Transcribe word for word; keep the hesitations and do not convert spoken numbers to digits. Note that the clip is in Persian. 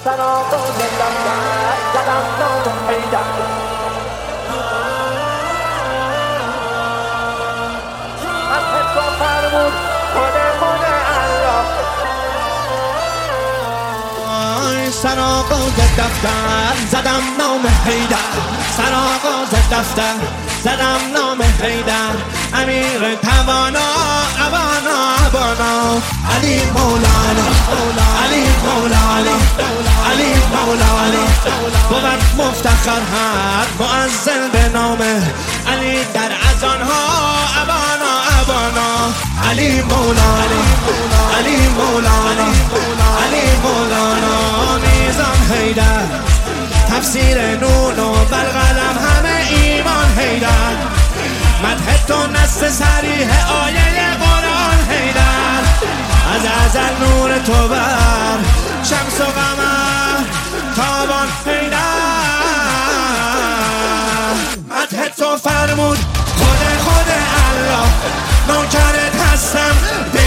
سراغ زندم در زدم نام حیدر از حسا فرمود خود خود الله سراغ دفتر زدم نام حیدر سراغ دفتر زدم نام حیدر امیر توانا ابانا ابانا علی مولانا علی مولانا علی مولانا بود مفتخر هر مؤذن به نامه علی در اذانها ابانا ابانا علی مولانا علی مولانا علی مولانا میزان حیدر تفسیر نون و بالقلم همه ایمان حیدر مدح تو نص صریح آیه قرآن حیدر از ازل نور تو بر شمس و قمر تابان حیدر مدح تو فرمود خود خود الله نوکرت هستم